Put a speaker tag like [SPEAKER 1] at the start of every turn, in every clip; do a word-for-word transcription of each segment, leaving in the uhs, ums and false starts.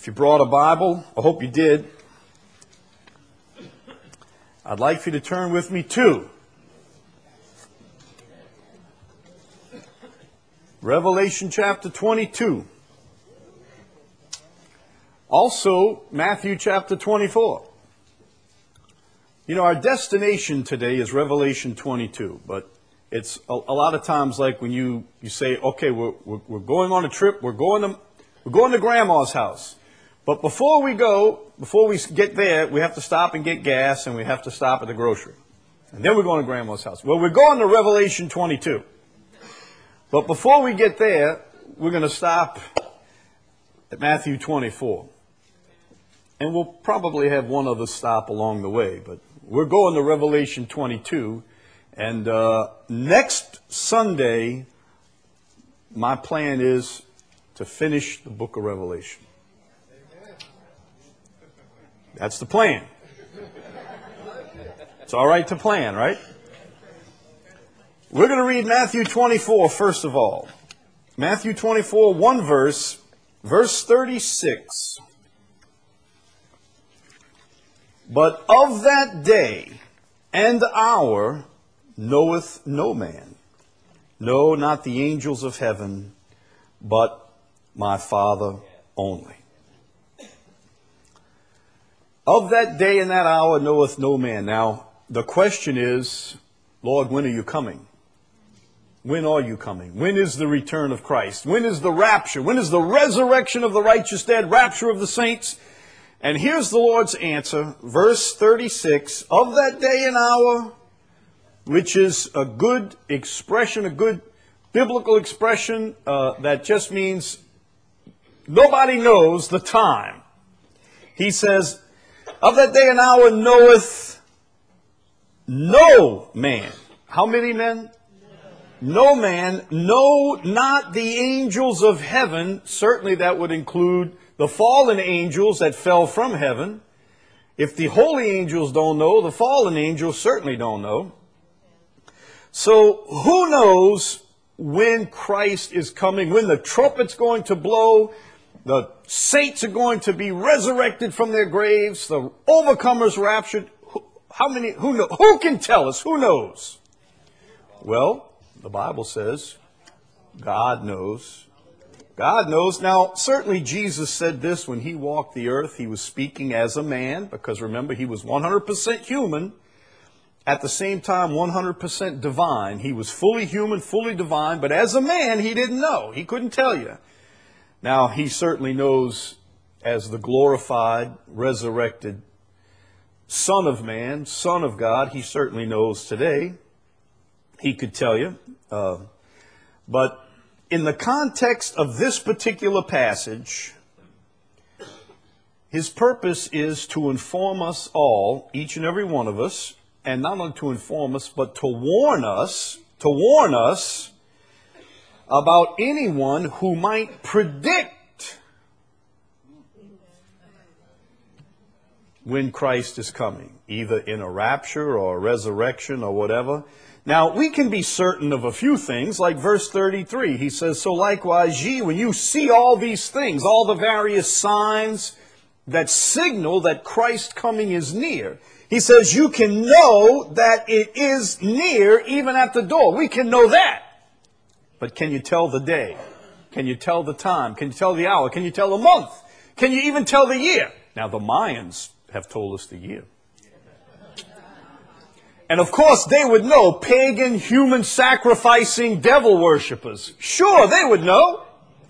[SPEAKER 1] If you brought a Bible, I hope you did, I'd like for you to turn with me to Revelation chapter twenty-two. Also, Matthew chapter twenty-four. You know, our destination today is Revelation twenty-two, but it's a, a lot of times like when you, you say, okay, we're, we're, we're going on a trip, we're going to, we're going to Grandma's house. But before we go, before we get there, we have to stop and get gas, and we have to stop at the grocery. And then we're going to Grandma's house. Well, we're going to Revelation twenty-two. But before we get there, we're going to stop at Matthew twenty-four. And we'll probably have one other stop along the way. But we're going to Revelation twenty-two. And uh, next Sunday, my plan is to finish the book of Revelation. That's the plan. It's all right to plan, right? We're going to read Matthew twenty-four first of all. Matthew twenty-four, one verse, verse thirty-six. But of that day and hour knoweth no man, no, not the angels of heaven, but my Father only. Of that day and that hour knoweth no man. Now, the question is, Lord, when are you coming? When are you coming? When is the return of Christ? When is the rapture? When is the resurrection of the righteous dead, rapture of the saints? And here's the Lord's answer, verse thirty-six, of that day and hour, which is a good expression, a good biblical expression uh, that just means nobody knows the time. He says, of that day and hour knoweth no man. How many men? No man, no, not the angels of heaven. Certainly that would include the fallen angels that fell from heaven. If the holy angels don't know, the fallen angels certainly don't know. So who knows when Christ is coming, when the trumpet's going to blow, the saints are going to be resurrected from their graves, the overcomers raptured. How many, who know, who can tell us? Who knows? Well, the Bible says God knows. God knows. Now, certainly Jesus said this when he walked the earth. He was speaking as a man, because remember, he was one hundred percent human, at the same time one hundred percent divine. He was fully human, fully divine, but as a man, he didn't know. He couldn't tell you. Now, he certainly knows as the glorified, resurrected Son of Man, Son of God. He certainly knows today. He could tell you. Uh, but in the context of this particular passage, his purpose is to inform us all, each and every one of us, and not only to inform us, but to warn us, to warn us about anyone who might predict when Christ is coming, either in a rapture or a resurrection or whatever. Now, we can be certain of a few things, like verse thirty-three. He says, so likewise ye, when you see all these things, all the various signs that signal that Christ's coming is near, he says you can know that it is near even at the door. We can know that. But can you tell the day? Can you tell the time? Can you tell the hour? Can you tell the month? Can you even tell the year? Now, the Mayans have told us the year. And of course, they would know, pagan, human sacrificing devil worshippers. Sure, they would know.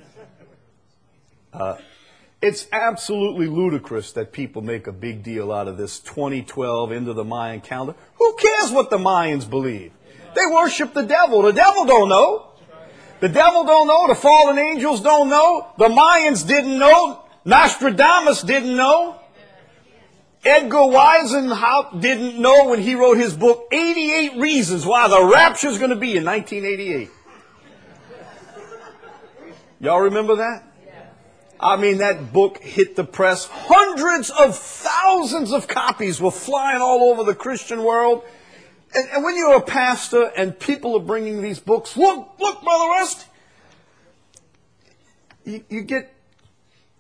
[SPEAKER 1] Uh, it's absolutely ludicrous that people make a big deal out of this twenty twelve into the Mayan calendar. Who cares what the Mayans believe? They worship the devil. The devil don't know. The devil don't know. The fallen angels don't know. The Mayans didn't know. Nostradamus didn't know. Edgar Weisenhout didn't know when he wrote his book, eighty-eight Reasons Why the Rapture is going to be in nineteen eighty-eight. Y'all remember that? I mean, that book hit the press. Hundreds of thousands of copies were flying all over the Christian world. And, and when you're a pastor and people are bringing these books, look, look, Brother Rust, you, you get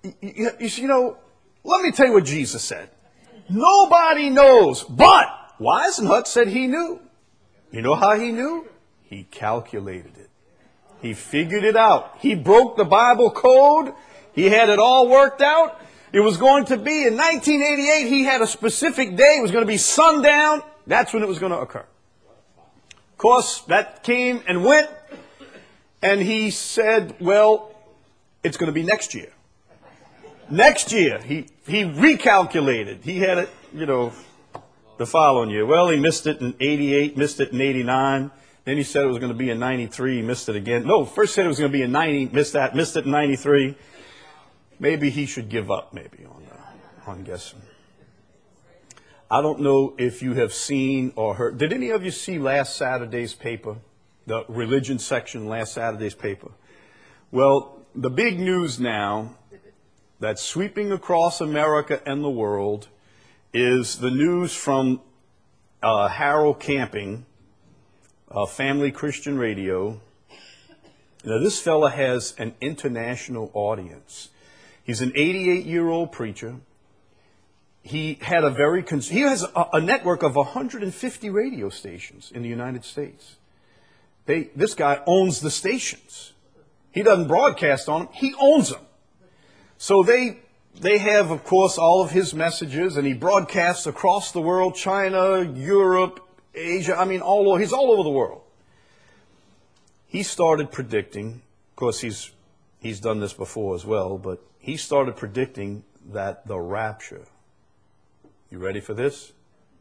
[SPEAKER 1] you, you know, let me tell you what Jesus said. Nobody knows, but Weisenhut said he knew. You know how he knew? He calculated it. He figured it out. He broke the Bible code. He had it all worked out. It was going to be in nineteen eighty-eight. He had a specific day. It was going to be sundown. That's when it was going to occur. Of course, that came and went. And he said, well, it's going to be next year. Next year, he, he recalculated. He had it, you know, the following year. Well, he missed it in eighty-eight, missed it in eighty-nine. Then he said it was going to be in ninety-three, he missed it again. No, first said it was going to be in ninety, missed that, missed it in ninety-three. Maybe he should give up, maybe, on, uh, on guessing. I don't know if you have seen or heard. Did any of you see last Saturday's paper? The religion section, last Saturday's paper? Well, the big news now that's sweeping across America and the world is the news from uh, Harold Camping, uh, Family Christian Radio. Now, this fella has an international audience. He's an eighty-eight-year-old preacher. He had a very cons- he has a, a network of one hundred fifty radio stations in the United States. They, this guy owns the stations. He doesn't broadcast on them. He owns them. So they they have, of course, all of his messages, and he broadcasts across the world, China, Europe, Asia. I mean, all over, he's all over the world. He started predicting, of course, he's he's done this before as well, but he started predicting that the rapture, you ready for this?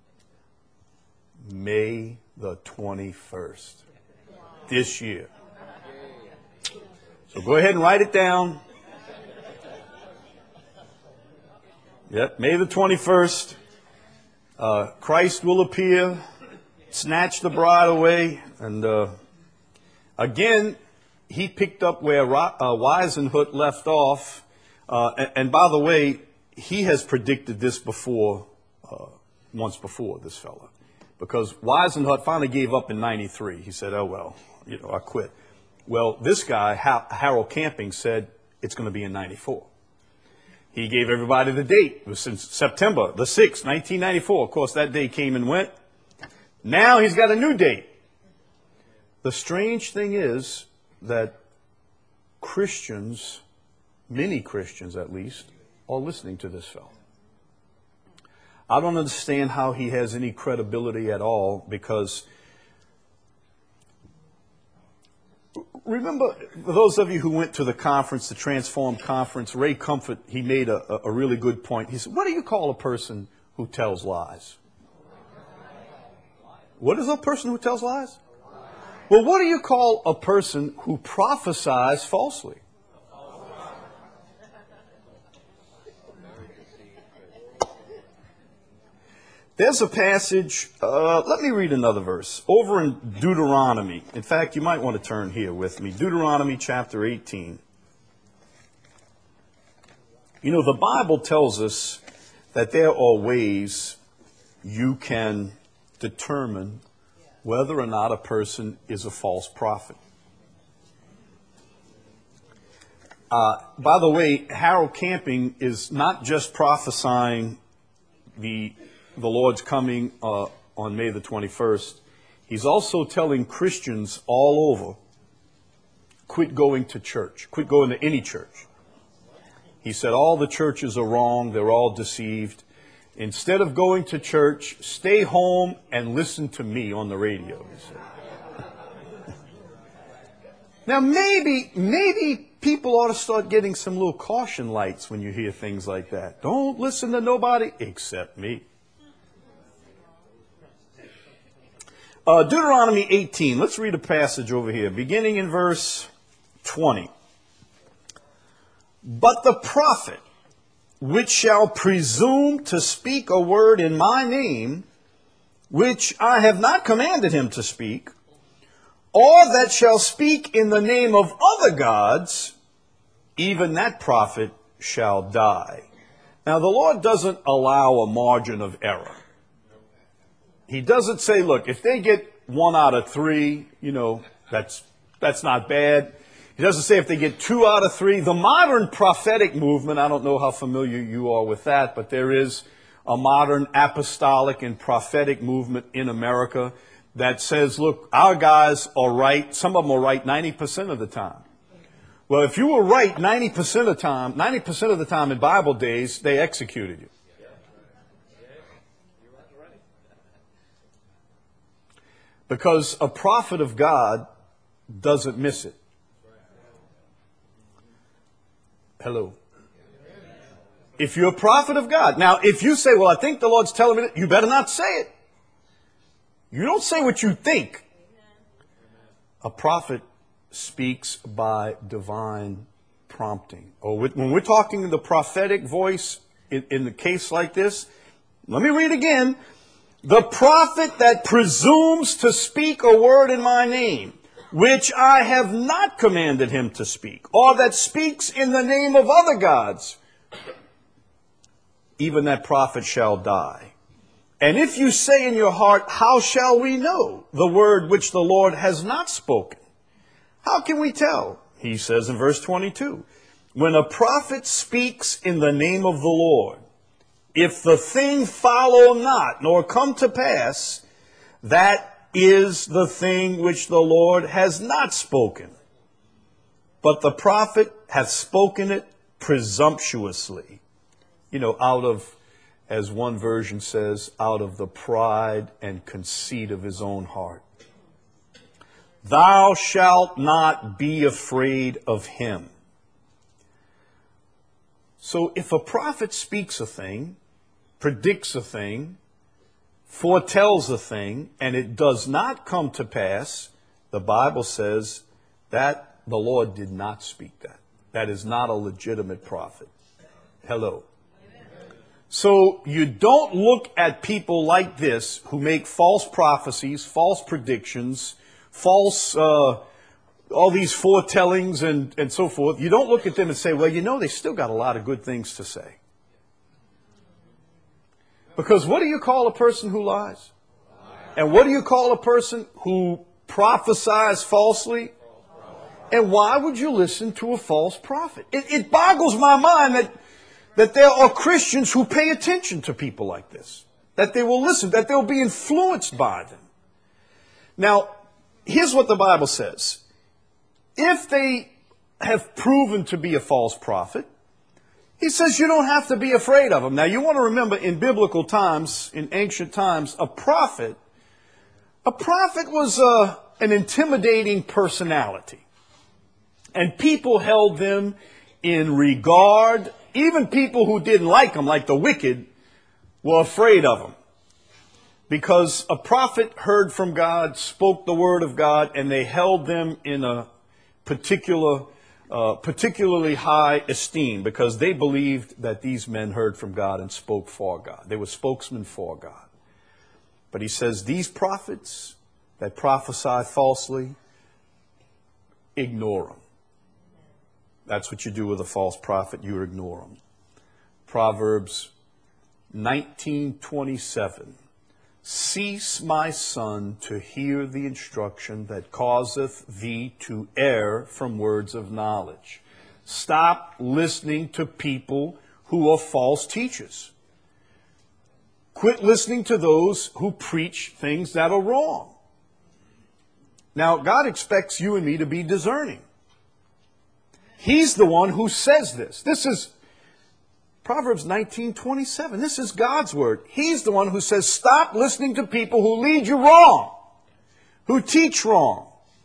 [SPEAKER 1] May the twenty-first, this year. So go ahead and write it down. Yep, May the twenty-first, uh, Christ will appear, snatch the bride away, and uh, again, he picked up where uh, Weisenhut left off, uh, and, and by the way, he has predicted this before, uh, once before, this fella, because Weisenhut finally gave up in ninety-three. He said, oh, well, you know, I quit. Well, this guy, Harold Camping, said it's going to be in ninety-four. He gave everybody the date. It was since September the sixth, nineteen ninety-four. Of course, that day came and went. Now he's got a new date. The strange thing is that Christians, many Christians at least, are listening to this fellow. I don't understand how he has any credibility at all, because remember, for those of you who went to the conference, the Transform Conference, Ray Comfort, he made a, a really good point. He said, what do you call a person who tells lies? What is a person who tells lies? Well, what do you call a person who prophesies falsely? There's a passage, uh, let me read another verse, over in Deuteronomy. In fact, you might want to turn here with me. Deuteronomy chapter eighteen. You know, the Bible tells us that there are ways you can determine whether or not a person is a false prophet. Uh, by the way, Harold Camping is not just prophesying the the Lord's coming uh, on May the twenty-first. He's also telling Christians all over, quit going to church. Quit going to any church. He said all the churches are wrong. They're all deceived. Instead of going to church, stay home and listen to me on the radio, he said. Now, maybe, maybe people ought to start getting some little caution lights when you hear things like that. Don't listen to nobody except me. Uh, Deuteronomy eighteen, let's read a passage over here, beginning in verse twenty. But the prophet, which shall presume to speak a word in my name, which I have not commanded him to speak, or that shall speak in the name of other gods, even that prophet shall die. Now, the Lord doesn't allow a margin of error. He doesn't say, look, if they get one out of three, you know, that's that's not bad. He doesn't say if they get two out of three. The modern prophetic movement, I don't know how familiar you are with that, but there is a modern apostolic and prophetic movement in America that says, look, our guys are right. Some of them are right ninety percent of the time. Well, if you were right ninety percent of the time, ninety percent of the time in Bible days, they executed you. Because a prophet of God doesn't miss it. Hello. If you're a prophet of God. Now, if you say, well, I think the Lord's telling me that, you better not say it. You don't say what you think. A prophet speaks by divine prompting. Or when we're talking the prophetic voice in, in the case like this, let me read again. The prophet that presumes to speak a word in my name, which I have not commanded him to speak, or that speaks in the name of other gods, even that prophet shall die. And if you say in your heart, how shall we know the word which the Lord has not spoken? How can we tell? He says in verse twenty-two, when a prophet speaks in the name of the Lord, if the thing follow not, nor come to pass, that is the thing which the Lord has not spoken. But the prophet hath spoken it presumptuously. You know, out of, as one version says, out of the pride and conceit of his own heart. Thou shalt not be afraid of him. So if a prophet speaks a thing, predicts a thing, foretells a thing, and it does not come to pass, the Bible says that the Lord did not speak that. That is not a legitimate prophet. Hello. So you don't look at people like this who make false prophecies, false predictions, false, uh, all these foretellings and, and so forth. You don't look at them and say, well, you know, they still got a lot of good things to say. Because what do you call a person who lies? And what do you call a person who prophesies falsely? And why would you listen to a false prophet? It, it boggles my mind that that there are Christians who pay attention to people like this, that they will listen, that they'll be influenced by them. Now, here's what the Bible says. If they have proven to be a false prophet, he says you don't have to be afraid of them. Now, you want to remember in biblical times, in ancient times, a prophet, a prophet was uh, an intimidating personality. And people held them in regard. Even people who didn't like him, like the wicked, were afraid of him. Because a prophet heard from God, spoke the word of God, and they held them in a particular, uh, particularly high esteem because they believed that these men heard from God and spoke for God. They were spokesmen for God. But he says these prophets that prophesy falsely, ignore them. That's what you do with a false prophet. You ignore them. Proverbs nineteen twenty-seven. Cease, my son, to hear the instruction that causeth thee to err from words of knowledge. Stop listening to people who are false teachers. Quit listening to those who preach things that are wrong. Now, God expects you and me to be discerning. He's the one who says this. This is Proverbs nineteen twenty-seven. This is God's word. He's the one who says, stop listening to people who lead you wrong, who teach wrong.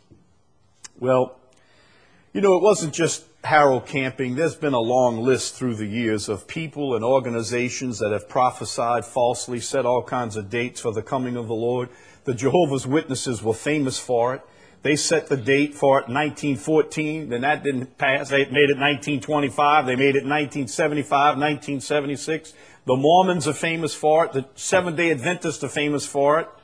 [SPEAKER 1] Well, you know, it wasn't just Harold Camping. There's been a long list through the years of people and organizations that have prophesied falsely, set all kinds of dates for the coming of the Lord. The Jehovah's Witnesses were famous for it. They set the date for it in nineteen fourteen, then that didn't pass. They made it nineteen twenty-five. They made it nineteen seventy-five, nineteen seventy-six. The Mormons are famous for it. The Seventh-day Adventists are famous for it.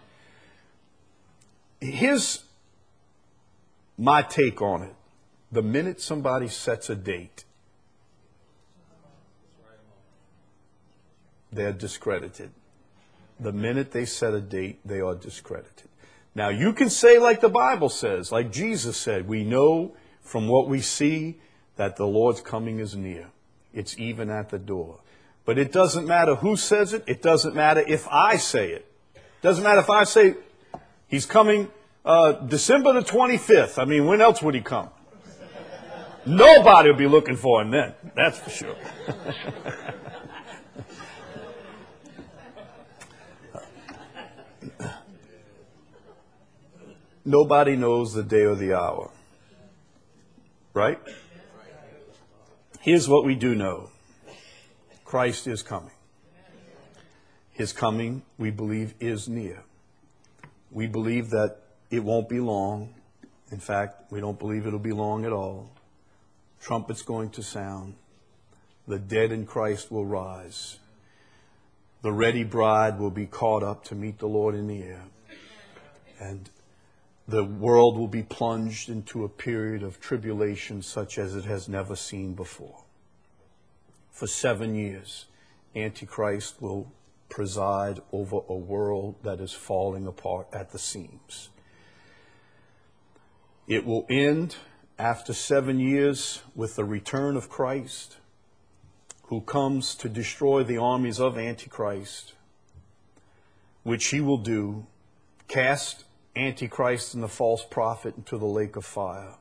[SPEAKER 1] Here's my take on it. The minute somebody sets a date, they're discredited. The minute they set a date, they are discredited. Now, you can say like the Bible says, like Jesus said, we know from what we see that the Lord's coming is near. It's even at the door. But it doesn't matter who says it. It doesn't matter if I say it. It doesn't matter if I say he's coming uh, December the twenty-fifth. I mean, when else would he come? Nobody will be looking for him then. That's for sure. Nobody knows the day or the hour. Right? Here's what we do know. Christ is coming. His coming, we believe, is near. We believe that it won't be long. In fact, we don't believe it'll be long at all. Trumpet's going to sound. The dead in Christ will rise. The ready bride will be caught up to meet the Lord in the air. And the world will be plunged into a period of tribulation such as it has never seen before. For seven years, Antichrist will preside over a world that is falling apart at the seams. It will end after seven years with the return of Christ, who comes to destroy the armies of Antichrist, which he will do, cast Antichrist and the false prophet into the lake of fire,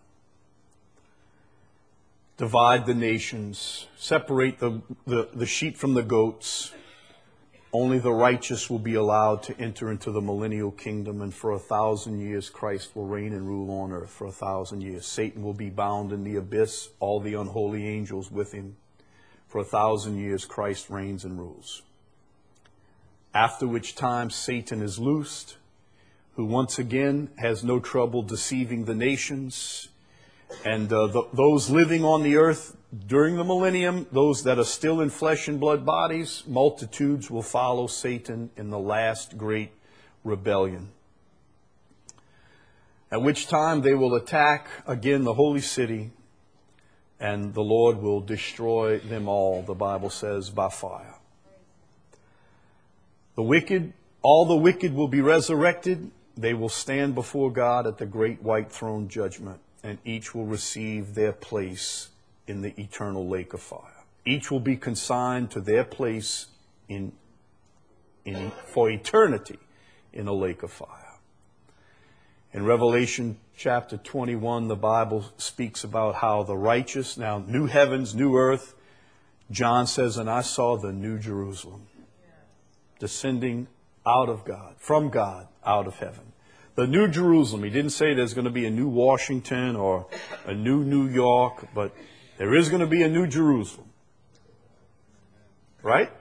[SPEAKER 1] divide the nations, separate the, the, the sheep from the goats. Only the righteous will be allowed to enter into the millennial kingdom, and for a thousand years Christ will reign and rule on earth for a thousand years. Satan will be bound in the abyss, all the unholy angels with him. For a thousand years Christ reigns and rules. After which time Satan is loosed, who once again has no trouble deceiving the nations. And uh, th- those living on the earth during the millennium, those that are still in flesh and blood bodies, multitudes will follow Satan in the last great rebellion. At which time they will attack again the holy city, and the Lord will destroy them all, the Bible says, by fire. The wicked, all the wicked will be resurrected. They will stand before God at the great white throne judgment, and each will receive their place in the eternal lake of fire. Each will be consigned to their place in, in, for eternity in a lake of fire. In Revelation chapter twenty-one, the Bible speaks about how the righteous, now new heavens, new earth, John says, and I saw the new Jerusalem descending out of God, from God, out of heaven. The new Jerusalem. He didn't say there's going to be a new Washington or a new New York, but there is going to be a new Jerusalem. Right?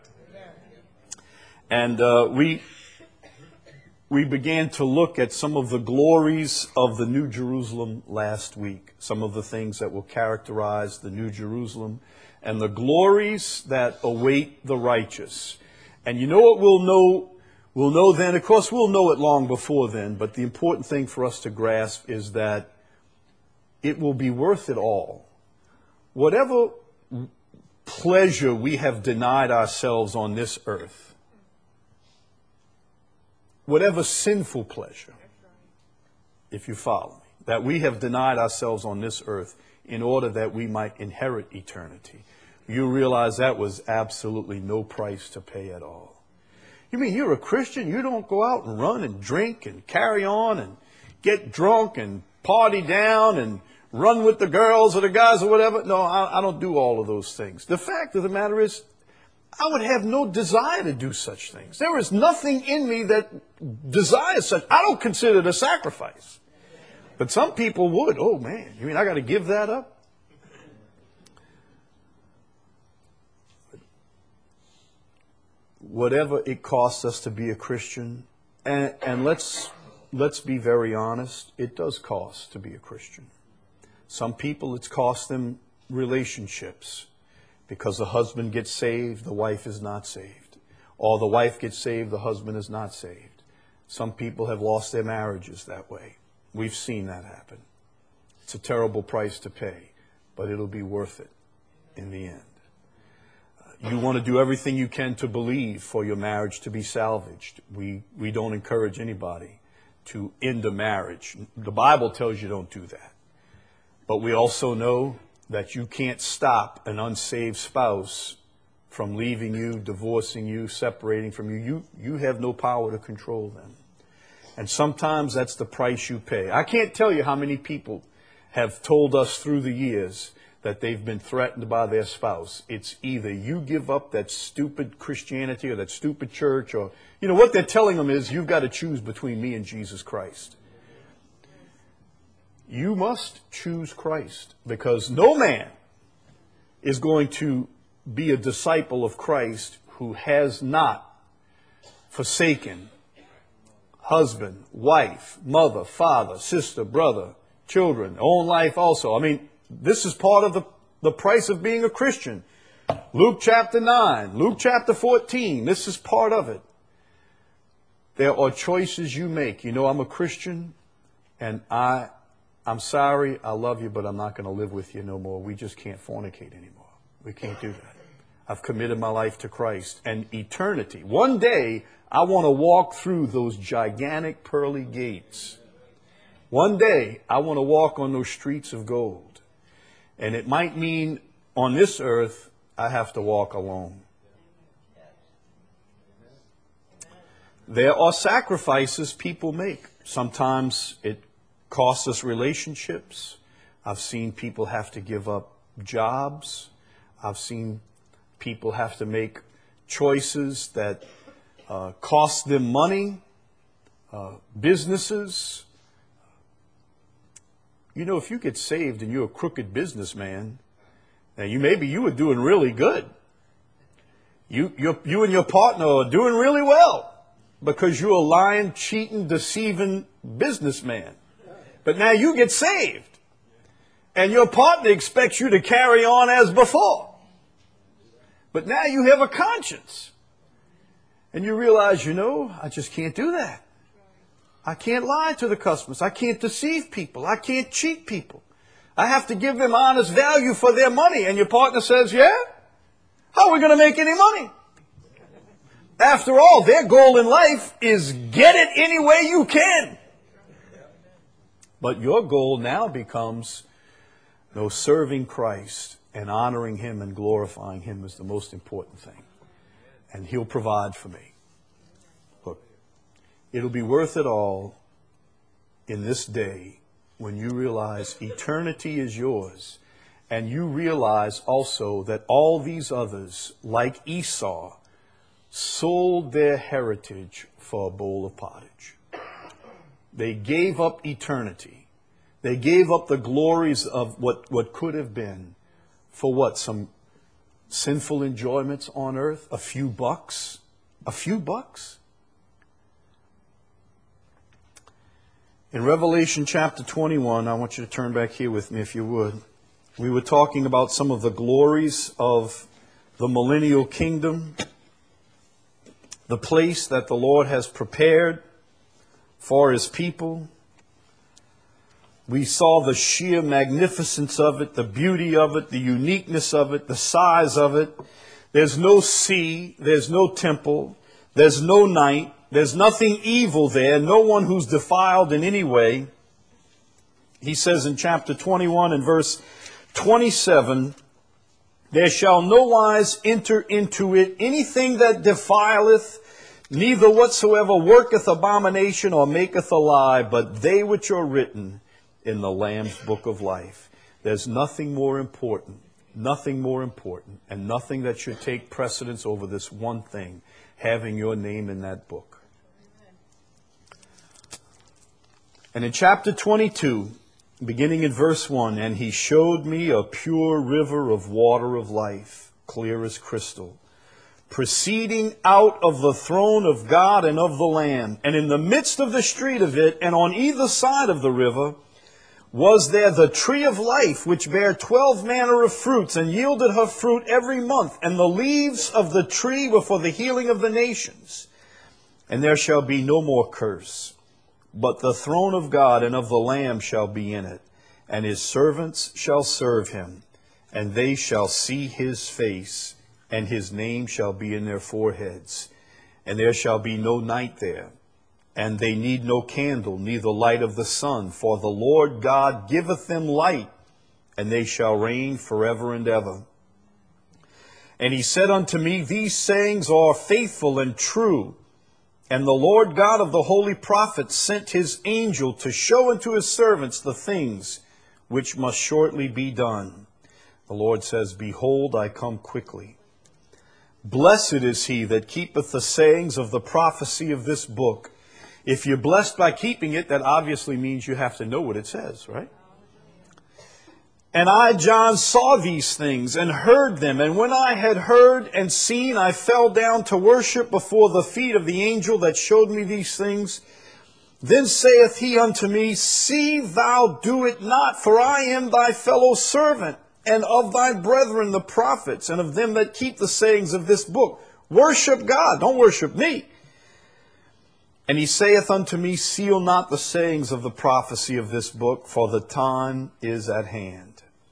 [SPEAKER 1] And uh, we we began to look at some of the glories of the New Jerusalem last week. Some of the things that will characterize the New Jerusalem and the glories that await the righteous. And you know what we'll know? We'll know then, of course, we'll know it long before then, but the important thing for us to grasp is that it will be worth it all. Whatever pleasure we have denied ourselves on this earth, whatever sinful pleasure, if you follow me, that we have denied ourselves on this earth in order that we might inherit eternity, you realize that was absolutely no price to pay at all. You mean you're a Christian? You don't go out and run and drink and carry on and get drunk and party down and run with the girls or the guys or whatever? No, I, I don't do all of those things. The fact of the matter is, I would have no desire to do such things. There is nothing in me that desires such. I don't consider it a sacrifice. But some people would. Oh, man, you mean I got to give that up? Whatever it costs us to be a Christian, and, and let's let's be very honest, it does cost to be a Christian. Some people, it's cost them relationships because the husband gets saved, the wife is not saved. Or the wife gets saved, the husband is not saved. Some people have lost their marriages that way. We've seen that happen. It's a terrible price to pay, but it'll be worth it in the end. You want to do everything you can to believe for your marriage to be salvaged. We we don't encourage anybody to end a marriage. The Bible tells you don't do that. But we also know that you can't stop an unsaved spouse from leaving you, divorcing you, separating from you. You, you have no power to control them. And sometimes that's the price you pay. I can't tell you how many people have told us through the years that they've been threatened by their spouse. It's either you give up that stupid Christianity or that stupid church, or, you know, what they're telling them is, you've got to choose between me and Jesus Christ. You must choose Christ, because no man is going to be a disciple of Christ who has not forsaken husband, wife, mother, father, sister, brother, children, own life also. I mean, this is part of the, the price of being a Christian. Luke chapter nine, Luke chapter fourteen, this is part of it. There are choices you make. You know, I'm a Christian, and I, I'm sorry, I love you, but I'm not going to live with you no more. We just can't fornicate anymore. We can't do that. I've committed my life to Christ. And eternity, one day, I want to walk through those gigantic pearly gates. One day, I want to walk on those streets of gold. And it might mean on this earth, I have to walk alone. There are sacrifices people make. Sometimes it costs us relationships. I've seen people have to give up jobs. I've seen people have to make choices that uh, cost them money, uh, businesses. You know, if you get saved and you're a crooked businessman, now you maybe you were doing really good. You, you, you and your partner are doing really well because you're a lying, cheating, deceiving businessman. But now you get saved, and your partner expects you to carry on as before. But now you have a conscience, and you realize, you know, I just can't do that. I can't lie to the customers. I can't deceive people. I can't cheat people. I have to give them honest value for their money. And your partner says, yeah? How are we going to make any money? After all, their goal in life is get it any way you can. But your goal now becomes, no, serving Christ and honoring Him and glorifying Him is the most important thing. And He'll provide for me. Look, it'll be worth it all in this day when you realize eternity is yours, and you realize also that all these others, like Esau, sold their heritage for a bowl of pottage. They gave up eternity. They gave up the glories of what, what could have been for what? Some sinful enjoyments on earth? A few bucks? A few bucks? In Revelation chapter twenty-one, I want you to turn back here with me if you would. We were talking about some of the glories of the millennial kingdom, the place that the Lord has prepared for His people. We saw the sheer magnificence of it, the beauty of it, the uniqueness of it, the size of it. There's no sea, there's no temple, there's no night, there's nothing evil there, no one who's defiled in any way. He says in chapter twenty-one and verse twenty-seven, there shall no wise enter into it anything that defileth, neither whatsoever worketh abomination or maketh a lie, but they which are written in the Lamb's book of life. There's nothing more important, nothing more important, and nothing that should take precedence over this one thing, having your name in that book. And in chapter twenty-two, beginning in verse one, and He showed me a pure river of water of life, clear as crystal, proceeding out of the throne of God and of the Lamb. And in the midst of the street of it, and on either side of the river, was there the tree of life, which bare twelve manner of fruits, and yielded her fruit every month. And the leaves of the tree were for the healing of the nations. And there shall be no more curse, but the throne of God and of the Lamb shall be in it, and His servants shall serve Him, and they shall see His face, and His name shall be in their foreheads. And there shall be no night there, and they need no candle, neither light of the sun, for the Lord God giveth them light, and they shall reign forever and ever. And he said unto me, These sayings are faithful and true. And the Lord God of the holy prophets sent his angel to show unto his servants the things which must shortly be done. The Lord says, Behold, I come quickly. Blessed is he that keepeth the sayings of the prophecy of this book. If you're blessed by keeping it, that obviously means you have to know what it says, right? And I, John, saw these things and heard them. And when I had heard and seen, I fell down to worship before the feet of the angel that showed me these things. Then saith he unto me, See thou do it not, for I am thy fellow servant, and of thy brethren the prophets, and of them that keep the sayings of this book. Worship God, don't worship me. And he saith unto me, Seal not the sayings of the prophecy of this book, for the time is at hand.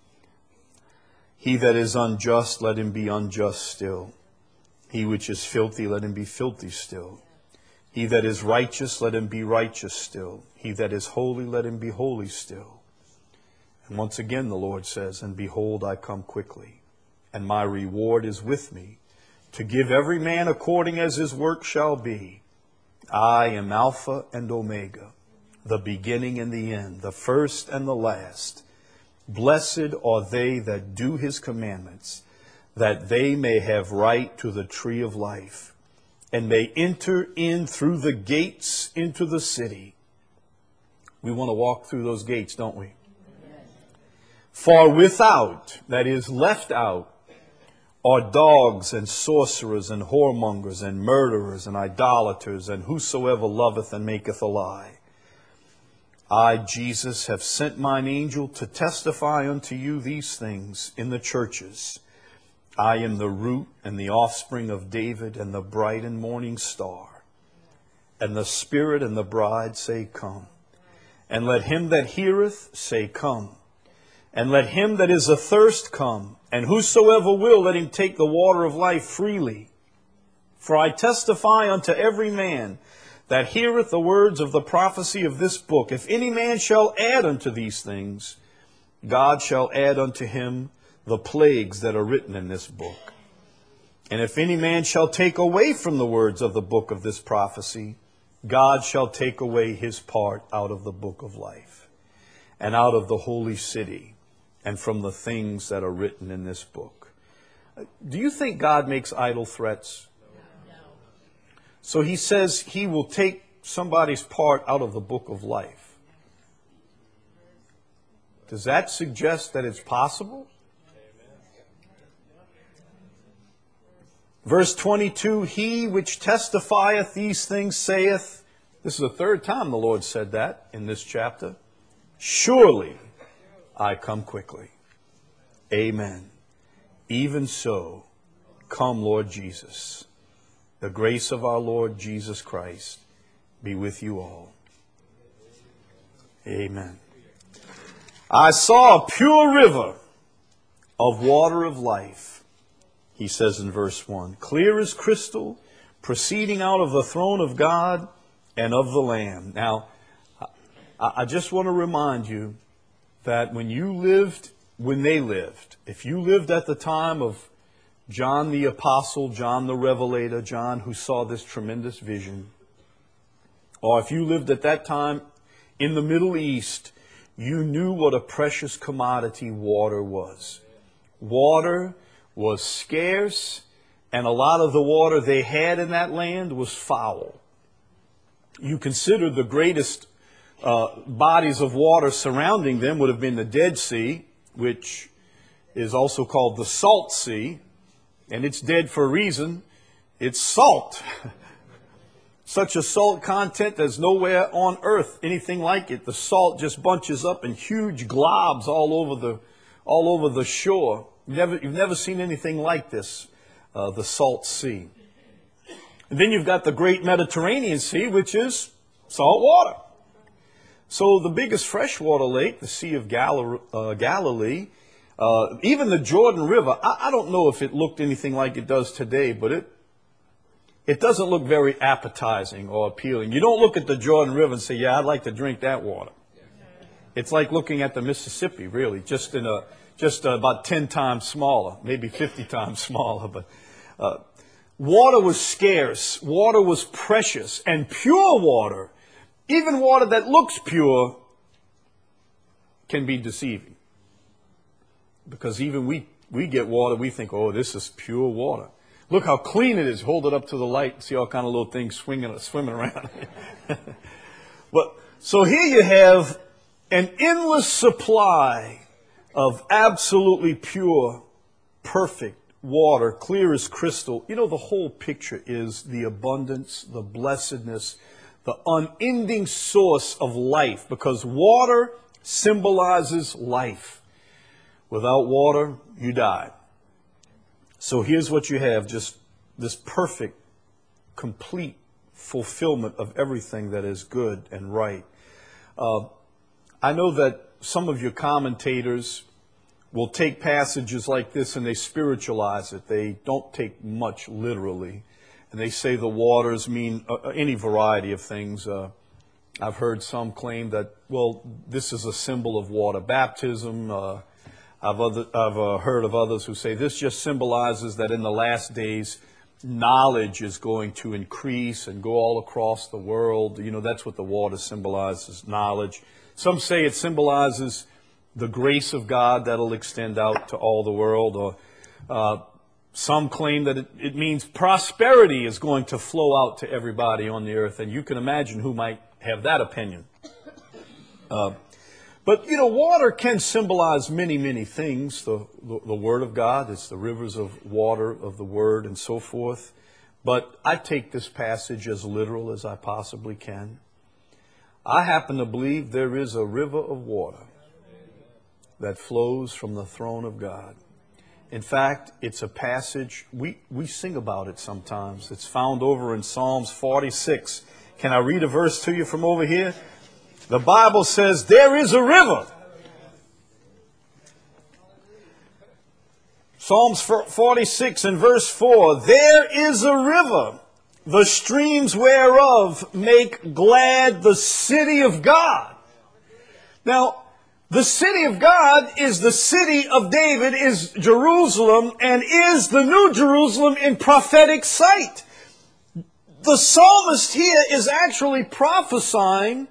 [SPEAKER 1] He that is unjust, let him be unjust still. He which is filthy, let him be filthy still. He that is righteous, let him be righteous still. He that is holy, let him be holy still. And once again the Lord says, And behold, I come quickly, and my reward is with me, to give every man according as his work shall be. I am Alpha and Omega, the beginning and the end, the first and the last. Blessed are they that do his commandments, that they may have right to the tree of life, and may enter in through the gates into the city. We want to walk through those gates, don't we? For without, that is left out, are dogs and sorcerers and whoremongers and murderers and idolaters and whosoever loveth and maketh a lie. I, Jesus, have sent mine angel to testify unto you these things in the churches. I am the root and the offspring of David and the bright and morning star. And the Spirit and the bride say, Come. And let him that heareth say, Come. And let him that is athirst come. And whosoever will, let him take the water of life freely. For I testify unto every man that heareth the words of the prophecy of this book, if any man shall add unto these things, God shall add unto him the plagues that are written in this book. And if any man shall take away from the words of the book of this prophecy, God shall take away his part out of the book of life, and out of the holy city, and from the things that are written in this book. Do you think God makes idle threats? So he says he will take somebody's part out of the book of life. Does that suggest that it's possible? Verse twenty-two, He which testifieth these things saith, this is the third time the Lord said that in this chapter, Surely I come quickly. Amen. Even so, come Lord Jesus. The grace of our Lord Jesus Christ be with you all. Amen. I saw a pure river of water of life, he says in verse one, clear as crystal, proceeding out of the throne of God and of the Lamb. Now, I just want to remind you that when you lived, when they lived, if you lived at the time of John the Apostle, John the Revelator, John who saw this tremendous vision, or if you lived at that time in the Middle East, you knew what a precious commodity water was. Water was scarce, and a lot of the water they had in that land was foul. You consider the greatest uh, bodies of water surrounding them would have been the Dead Sea, which is also called the Salt Sea. And it's dead for a reason. It's salt. Such a salt content, there's nowhere on earth anything like it. The salt just bunches up in huge globs all over the, all over the shore. You've never, you've never seen anything like this, uh, the Salt Sea. And then you've got the great Mediterranean Sea, which is salt water. So the biggest freshwater lake, the Sea of Gal- uh, Galilee, Uh, even the Jordan River, I, I don't know if it looked anything like it does today, but it it doesn't look very appetizing or appealing. You don't look at the Jordan River and say, yeah, I'd like to drink that water. It's like looking at the Mississippi, really, just in a just about ten times smaller, maybe fifty times smaller. But uh, water was scarce, water was precious, and pure water, even water that looks pure, can be deceiving. Because even we, we get water, we think, oh, this is pure water. Look how clean it is. Hold it up to the light and see all kind of little things swinging, swimming around. But so here you have an endless supply of absolutely pure, perfect water, clear as crystal. You know, the whole picture is the abundance, the blessedness, the unending source of life, because water symbolizes life. Without water, you die. So here's what you have, just this perfect, complete fulfillment of everything that is good and right. Uh, I know that some of your commentators will take passages like this and they spiritualize it. They don't take much literally. And they say the waters mean uh, any variety of things. Uh, I've heard some claim that, well, this is a symbol of water baptism. Uh, I've, other, I've uh, heard of others who say this just symbolizes that in the last days, knowledge is going to increase and go all across the world. You know, that's what the water symbolizes, knowledge. Some say it symbolizes the grace of God that'll extend out to all the world. Or uh, some claim that it, it means prosperity is going to flow out to everybody on the earth. And you can imagine who might have that opinion. Uh, But, you know, water can symbolize many, many things. The, the, the Word of God, it's the rivers of water of the Word and so forth. But I take this passage as literal as I possibly can. I happen to believe there is a river of water that flows from the throne of God. In fact, it's a passage, we, we sing about it sometimes. It's found over in Psalms forty-six. Can I read a verse to you from over here? The Bible says, there is a river. Psalms forty-six and verse four, there is a river, the streams whereof make glad the city of God. Now, the city of God is the city of David, is Jerusalem, and is the New Jerusalem in prophetic sight. The psalmist here is actually prophesying,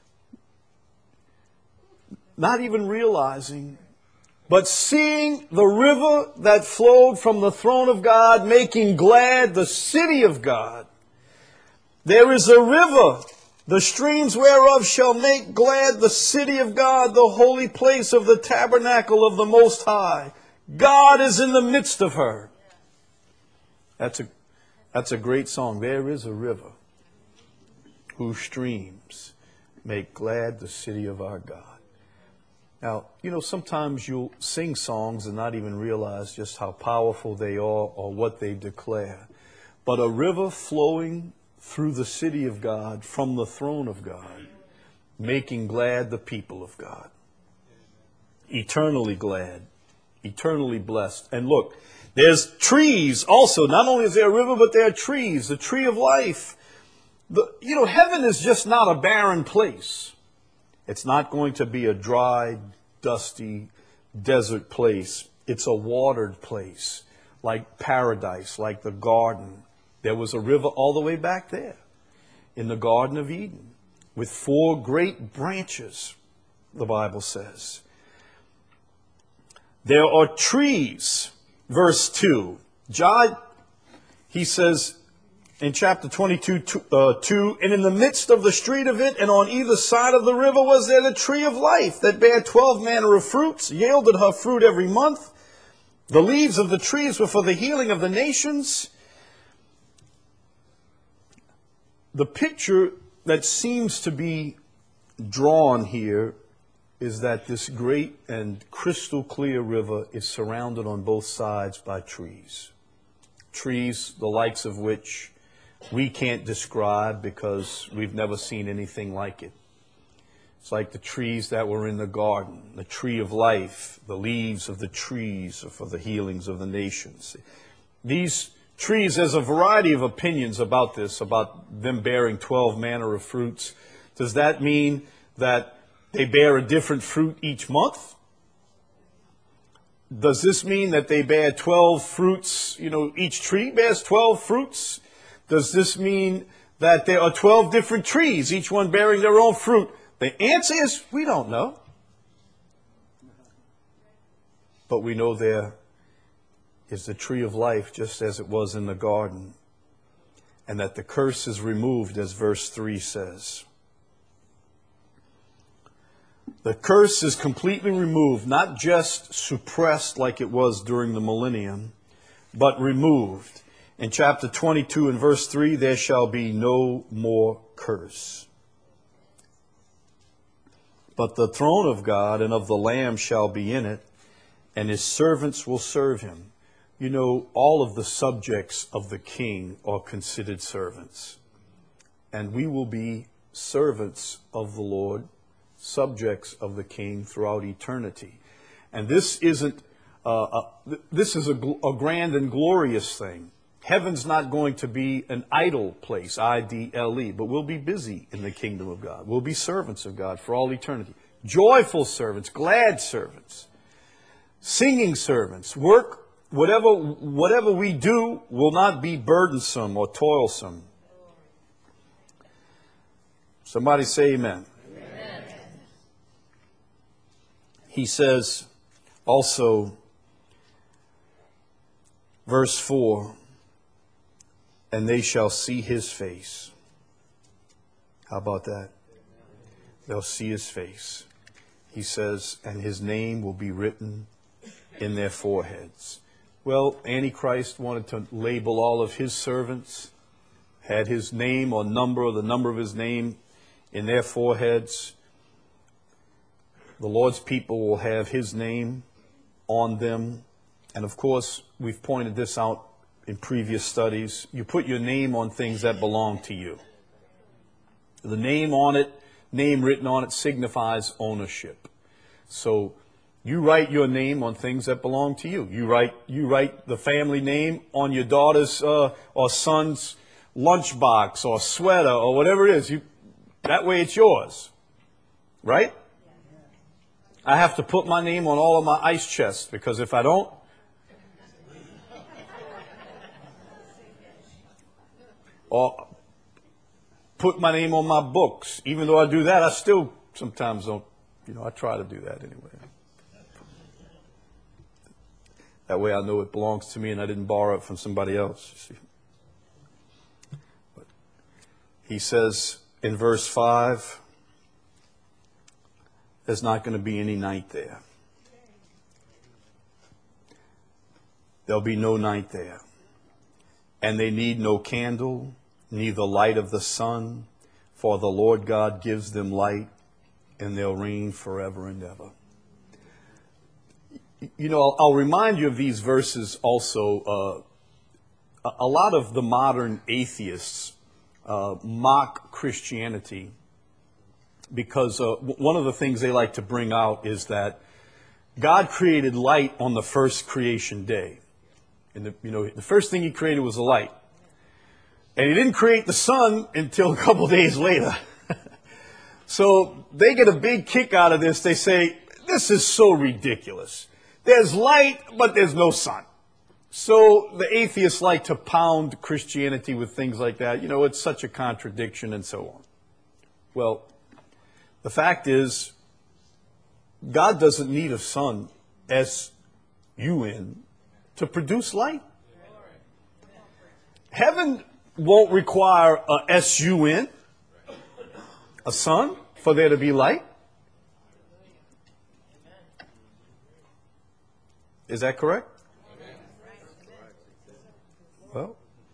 [SPEAKER 1] not even realizing, but seeing the river that flowed from the throne of God, making glad the city of God. There is a river, the streams whereof shall make glad the city of God, the holy place of the tabernacle of the Most High. God is in the midst of her. That's a, that's a great song. There is a river whose streams make glad the city of our God. Now, you know, sometimes you'll sing songs and not even realize just how powerful they are or what they declare. But a river flowing through the city of God, from the throne of God, making glad the people of God. Eternally glad, eternally blessed. And look, there's trees also. Not only is there a river, but there are trees, the tree of life. The, you know, heaven is just not a barren place. It's not going to be a dry, dusty, desert place. It's a watered place, like paradise, like the garden. There was a river all the way back there in the Garden of Eden with four great branches, the Bible says. There are trees, verse two. John, he says, in chapter twenty-two, uh, two, and in the midst of the street of it, and on either side of the river, was there the tree of life that bare twelve manner of fruits, yielded her fruit every month. The leaves of the trees were for the healing of the nations. The picture that seems to be drawn here is that this great and crystal clear river is surrounded on both sides by trees. Trees, the likes of which we can't describe because we've never seen anything like it. It's like the trees that were in the garden, the tree of life. The leaves of the trees are for the healings of the nations. These trees, there's a variety of opinions about this, about them bearing twelve manner of fruits. Does that mean that they bear a different fruit each month? Does this mean that they bear twelve fruits, you know, each tree bears twelve fruits? Does this mean that there are twelve different trees, each one bearing their own fruit? The answer is, we don't know. But we know there is the tree of life just as it was in the garden, and that the curse is removed, as verse three says. The curse is completely removed, not just suppressed like it was during the millennium, but removed. In chapter twenty-two and verse three, there shall be no more curse. But the throne of God and of the Lamb shall be in it, and his servants will serve him. You know, all of the subjects of the king are considered servants. And we will be servants of the Lord, subjects of the king throughout eternity. And this isn't, uh, a, this is a, a grand and glorious thing. Heaven's not going to be an idle place, I D L E, but we'll be busy in the kingdom of God. We'll be servants of God for all eternity. Joyful servants, glad servants, singing servants. Work, whatever, whatever we do will not be burdensome or toilsome. Somebody say amen. Amen. He says also, verse four, and they shall see his face. How about that? They'll see his face. He says, and his name will be written in their foreheads. Well, Antichrist wanted to label all of his servants, had his name or number or the number of his name in their foreheads. The Lord's people will have his name on them. And of course, we've pointed this out in previous studies. You put your name on things that belong to you. The name on it, name written on it, signifies ownership. So you write your name on things that belong to you. You write you write the family name on your daughter's uh, or son's lunchbox or sweater or whatever it is. You, that way it's yours. Right? I have to put my name on all of my ice chests, because if I don't, or put my name on my books. Even though I do that, I still sometimes don't, you know, I try to do that anyway. That way I know it belongs to me and I didn't borrow it from somebody else. You see. But he says in verse five, there's not going to be any night there. There'll be no night there. And they need no candle, neither light of the sun, for the Lord God gives them light, and they'll reign forever and ever. You know, I'll, I'll remind you of these verses also. Uh, a lot of the modern atheists uh, mock Christianity because uh, one of the things they like to bring out is that God created light on the first creation day. And the, you know, the first thing he created was the light. And he didn't create the sun until a couple days later. So they get a big kick out of this. They say, this is so ridiculous. There's light, but there's no sun. So the atheists like to pound Christianity with things like that. You know, it's such a contradiction and so on. Well, the fact is, God doesn't need a sun, S U N, to produce light. Heaven won't require a S U N, a sun, for there to be light. Is that correct? Well,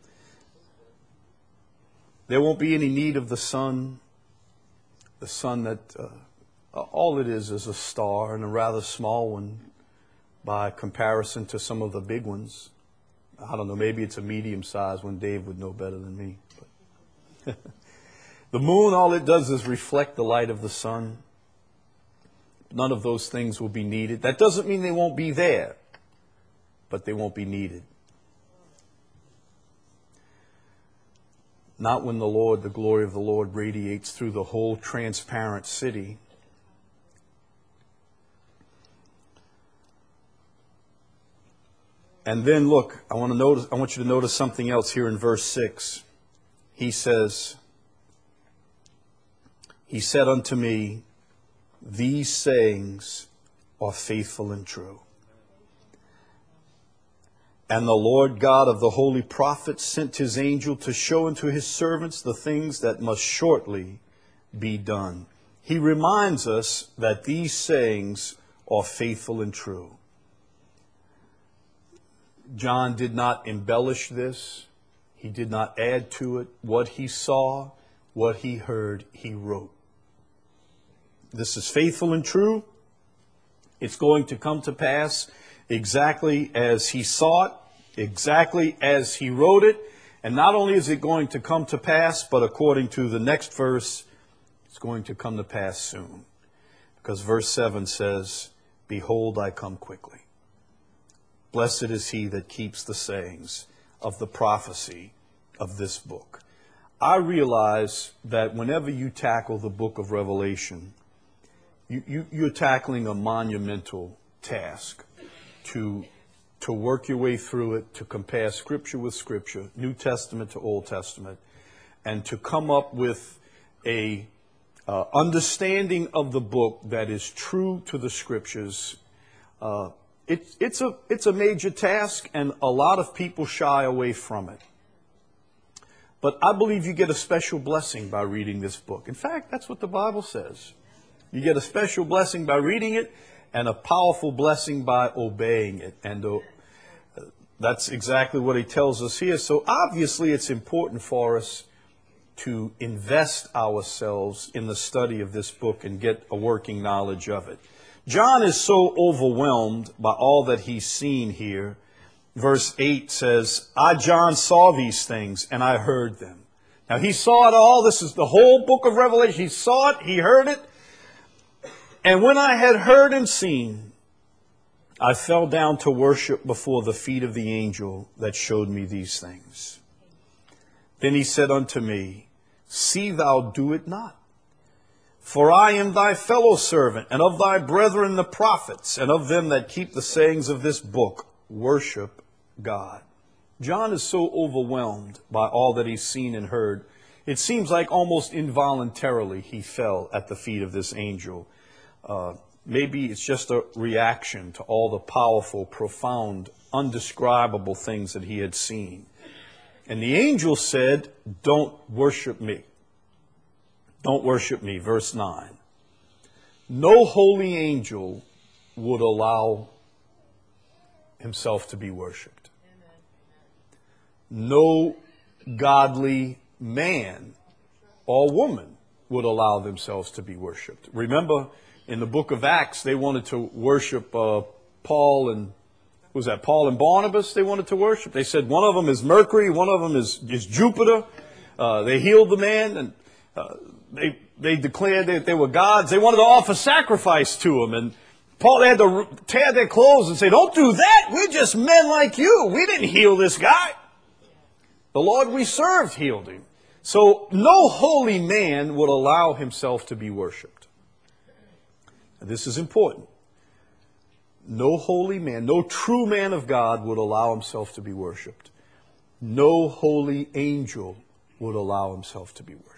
[SPEAKER 1] there won't be any need of the sun. The sun that, uh, all it is is a star, and a rather small one by comparison to some of the big ones. I don't know, maybe it's a medium size one. Dave would know better than me. But the moon, all it does is reflect the light of the sun. None of those things will be needed. That doesn't mean they won't be there, but they won't be needed. Not when the Lord, the glory of the Lord, radiates through the whole transparent city And then look, I want to notice, I want you to notice something else here in verse six. He says, He said unto me, these sayings are faithful and true. And the Lord God of the holy prophets sent his angel to show unto his servants the things that must shortly be done. He reminds us that these sayings are faithful and true. John did not embellish this. He did not add to it. What he saw, what he heard, he wrote. This is faithful and true. It's going to come to pass exactly as he saw it, exactly as he wrote it. And not only is it going to come to pass, but according to the next verse, it's going to come to pass soon. Because verse seven says, behold, I come quickly. Blessed is he that keeps the sayings of the prophecy of this book. I realize that whenever you tackle the book of Revelation, you, you, you're tackling a monumental task to, to work your way through it, to compare Scripture with Scripture, New Testament to Old Testament, and to come up with a uh, understanding of the book that is true to the Scriptures. Uh, It's, it's, a, it's a major task, and a lot of people shy away from it. But I believe you get a special blessing by reading this book. In fact, that's what the Bible says. You get a special blessing by reading it, and a powerful blessing by obeying it. And uh, that's exactly what he tells us here. So obviously it's important for us to invest ourselves in the study of this book and get a working knowledge of it. John is so overwhelmed by all that he's seen here. Verse eight says, I, John, saw these things and I heard them. Now he saw it all. This is the whole book of Revelation. He saw it. He heard it. And when I had heard and seen, I fell down to worship before the feet of the angel that showed me these things. Then he said unto me, see thou do it not. For I am thy fellow servant, and of thy brethren the prophets, and of them that keep the sayings of this book, worship God. John is so overwhelmed by all that he's seen and heard, it seems like almost involuntarily he fell at the feet of this angel. Uh, maybe it's just a reaction to all the powerful, profound, undescribable things that he had seen. And the angel said, don't worship me. Don't worship me. Verse nine. No holy angel would allow himself to be worshipped. No godly man or woman would allow themselves to be worshipped. Remember, in the book of Acts, they wanted to worship uh, Paul and, was that Paul and Barnabas they wanted to worship? They said one of them is Mercury, one of them is, is Jupiter. Uh, they healed the man, and uh, They, they declared that they were gods. They wanted to offer sacrifice to them. And Paul had to tear their clothes and say, don't do that. We're just men like you. We didn't heal this guy. The Lord we served healed him. So no holy man would allow himself to be worshipped. And this is important. No holy man, no true man of God would allow himself to be worshipped. No holy angel would allow himself to be worshipped.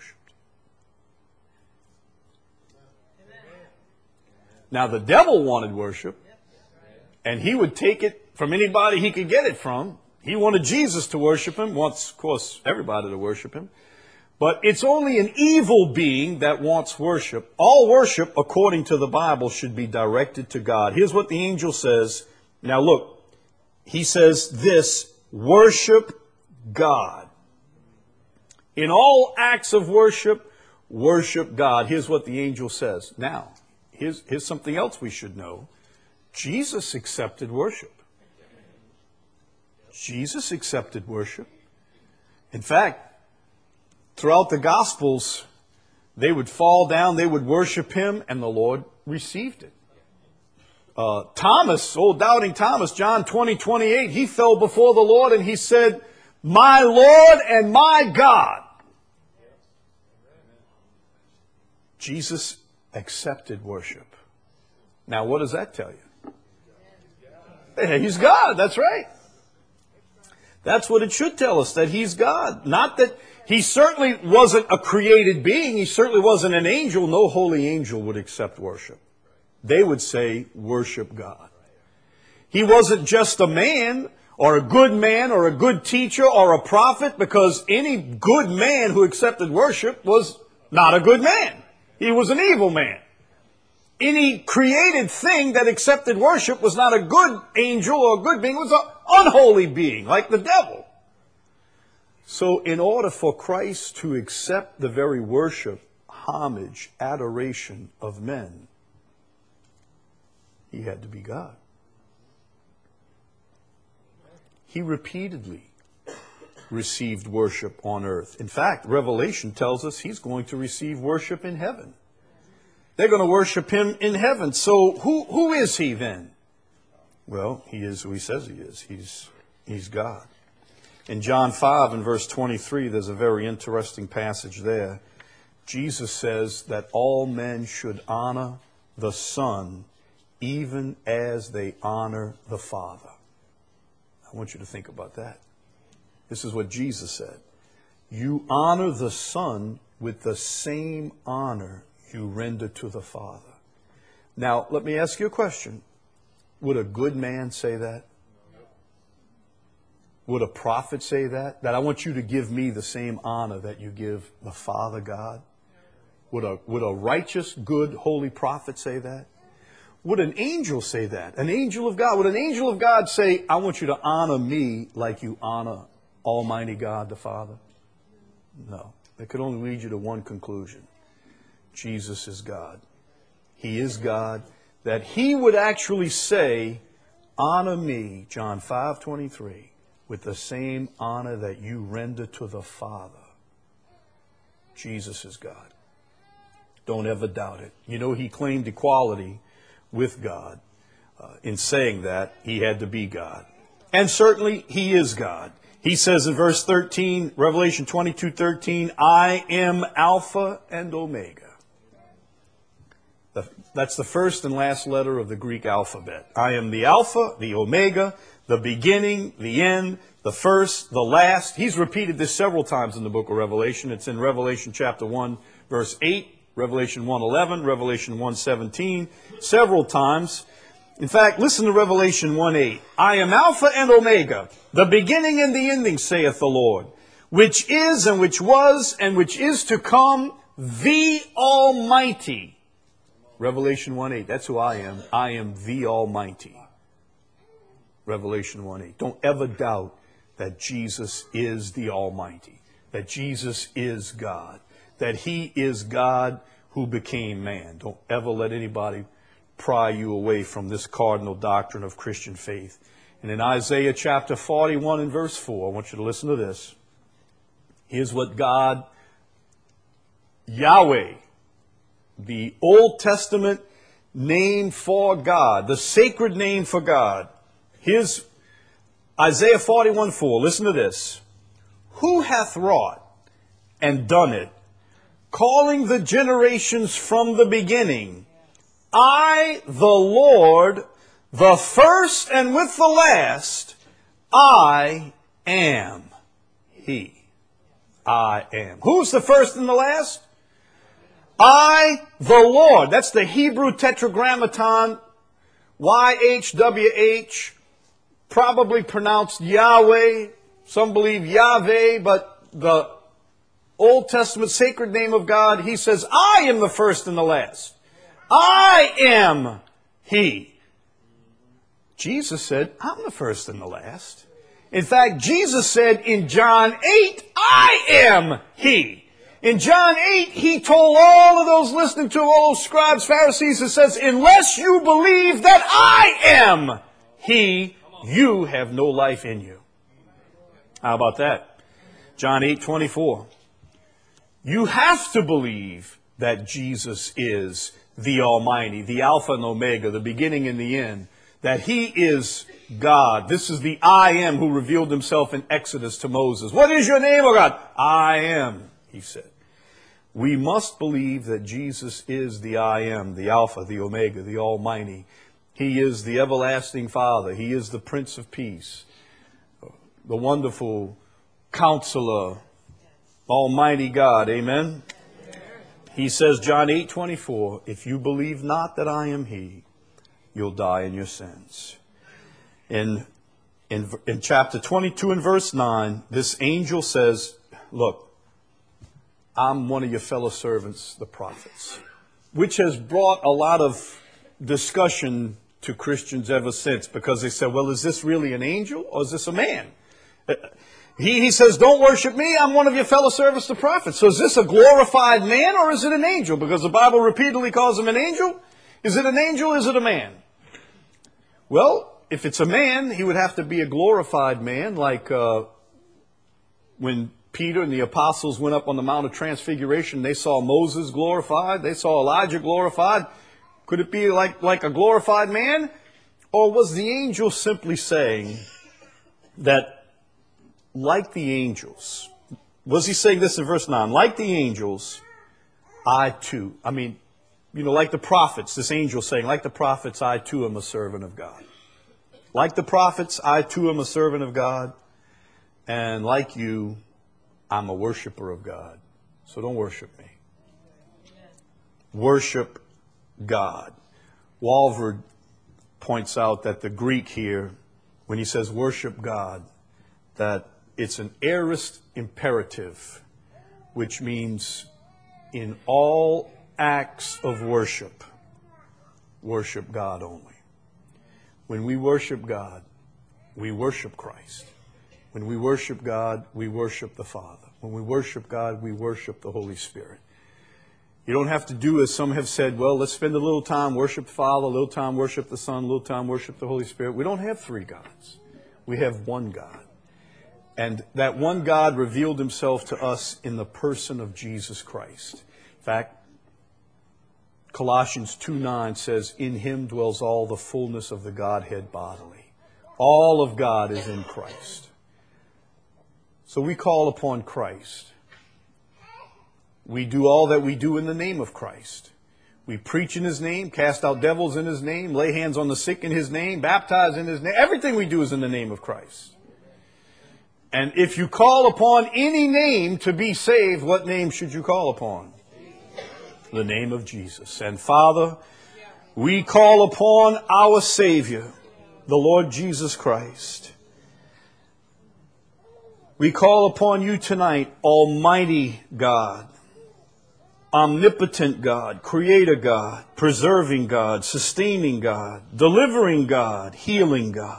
[SPEAKER 1] Now, the devil wanted worship, and he would take it from anybody he could get it from. He wanted Jesus to worship him, wants, of course, everybody to worship him. But it's only an evil being that wants worship. All worship, according to the Bible, should be directed to God. Here's what the angel says. Now, look, he says this, worship God. In all acts of worship, worship God. Here's what the angel says. Now, Here's, here's something else we should know. Jesus accepted worship. Jesus accepted worship. In fact, throughout the Gospels, they would fall down, they would worship him, and the Lord received it. Uh, Thomas, old doubting Thomas, John twenty, twenty-eight, he fell before the Lord and he said, my Lord and my God. Jesus accepted worship. Now, what does that tell you? He's God, that's right. That's what it should tell us, that he's God. Not that he certainly wasn't a created being. He certainly wasn't an angel. No holy angel would accept worship. They would say, worship God. He wasn't just a man or a good man or a good teacher or a prophet, because any good man who accepted worship was not a good man. He was an evil man. Any created thing that accepted worship was not a good angel or a good being. It was an unholy being, like the devil. So in order for Christ to accept the very worship, homage, adoration of men, he had to be God. He repeatedly received worship on earth. In fact, Revelation tells us he's going to receive worship in heaven. They're going to worship him in heaven. So who, who is he then? Well, he is who he says he is. He's, he's God. In John five and verse twenty-three, there's a very interesting passage there. Jesus says that all men should honor the Son even as they honor the Father. I want you to think about that. This is what Jesus said. You honor the Son with the same honor you render to the Father. Now, let me ask you a question. Would a good man say that? Would a prophet say that? That I want you to give me the same honor that you give the Father God? Would a, would a righteous, good, holy prophet say that? Would an angel say that? An angel of God? Would an angel of God say, I want you to honor me like you honor Almighty God the Father? No. It could only lead you to one conclusion. Jesus is God. He is God. That he would actually say, honor me, John five twenty-three, with the same honor that you render to the Father. Jesus is God. Don't ever doubt it. You know, he claimed equality with God. Uh, in saying that, he had to be God. And certainly, he is God. He says in verse thirteen, Revelation twenty-two thirteen, I am Alpha and Omega. The, that's the first and last letter of the Greek alphabet. I am the Alpha, the Omega, the beginning, the end, the first, the last. He's repeated this several times in the book of Revelation. It's in Revelation chapter one, verse eight, Revelation one eleven, Revelation one seventeen, several times. In fact, listen to Revelation one eight. I am Alpha and Omega, the beginning and the ending, saith the Lord, which is and which was and which is to come, the Almighty. Revelation one eight, that's who I am. I am the Almighty. Revelation one eight. Don't ever doubt that Jesus is the Almighty, that Jesus is God, that he is God who became man. Don't ever let anybody pry you away from this cardinal doctrine of Christian faith. And in Isaiah chapter forty-one and verse four, I want you to listen to this. Here's what God, Yahweh, the Old Testament name for God, the sacred name for God. Here's Isaiah forty-one four. Listen to this. Who hath wrought and done it, calling the generations from the beginning? I, the Lord, the first and with the last, I am he. I am. Who's the first and the last? I, the Lord. That's the Hebrew tetragrammaton, Y H W H, probably pronounced Yahweh. Some believe Yahweh, but the Old Testament sacred name of God, he says, I am the first and the last. I am he. Jesus said, I'm the first and the last. In fact, Jesus said in John eight, I am he. In John eight, he told all of those listening to all those scribes, Pharisees, it says, unless you believe that I am he, you have no life in you. How about that? John eight twenty-four. You have to believe that Jesus is the Almighty, the Alpha and Omega, the beginning and the end, that he is God. This is the I am who revealed himself in Exodus to Moses. What is your name, O God? I am, he said. We must believe that Jesus is the I am, the Alpha, the Omega, the Almighty. He is the everlasting Father. He is the Prince of Peace. the wonderful Counselor, Almighty God. Amen. He says, John eight twenty-four, if you believe not that I am He, you'll die in your sins. In, in, in chapter twenty-two and verse nine, this angel says, look, I'm one of your fellow servants, the prophets, which has brought a lot of discussion to Christians ever since, because they said, well, is this really an angel or is this a man? He, he says, don't worship me, I'm one of your fellow servants, the prophets. So is this a glorified man or is it an angel? Because the Bible repeatedly calls him an angel. Is it an angel or is it a man? Well, if it's a man, he would have to be a glorified man, like uh, when Peter and the apostles went up on the Mount of Transfiguration, they saw Moses glorified, they saw Elijah glorified. Could it be like, like a glorified man? Or was the angel simply saying that, like the angels, was he saying this in verse nine? Like the angels, I too, I mean, you know, like the prophets, this angel saying, like the prophets, I too am a servant of God. Like the prophets, I too am a servant of God. And like you, I'm a worshiper of God. So don't worship me. Worship God. Walvoord points out that the Greek here, when he says worship God, that it's an aorist imperative, which means in all acts of worship, worship God only. When we worship God, we worship Christ. When we worship God, we worship the Father. When we worship God, we worship the Holy Spirit. You don't have to do as some have said, well, let's spend a little time worship the Father, a little time worship the Son, a little time worship the Holy Spirit. We don't have three gods. We have one God. And that one God revealed himself to us in the person of Jesus Christ. In fact, Colossians two nine says, in him dwells all the fullness of the Godhead bodily. All of God is in Christ. So we call upon Christ. We do all that we do in the name of Christ. We preach in His name, cast out devils in His name, lay hands on the sick in His name, baptize in His name. Everything we do is in the name of Christ. And if you call upon any name to be saved, what name should you call upon? The name of Jesus. And Father, we call upon our Savior, the Lord Jesus Christ. We call upon you tonight, Almighty God, omnipotent God, Creator God, preserving God, sustaining God, delivering God, healing God.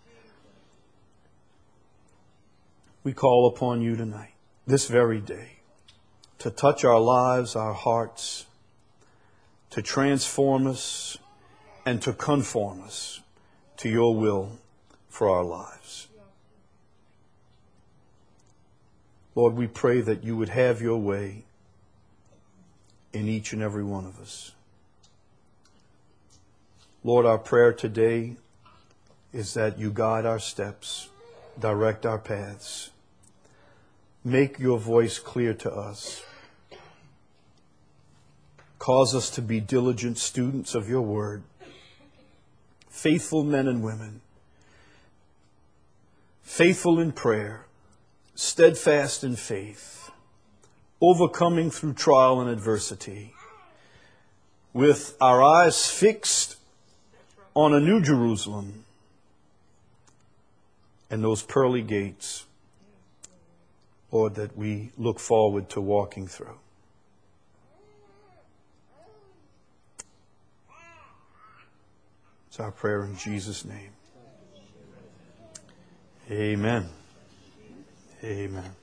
[SPEAKER 1] We call upon you tonight, this very day, to touch our lives, our hearts, to transform us and to conform us to your will for our lives. Lord, we pray that you would have your way in each and every one of us. Lord, our prayer today is that you guide our steps, direct our paths. Make your voice clear to us. Cause us to be diligent students of your word, faithful men and women, faithful in prayer, steadfast in faith, overcoming through trial and adversity, with our eyes fixed on a new Jerusalem and those pearly gates, Lord, that we look forward to walking through. It's our prayer in Jesus' name. Amen. Amen.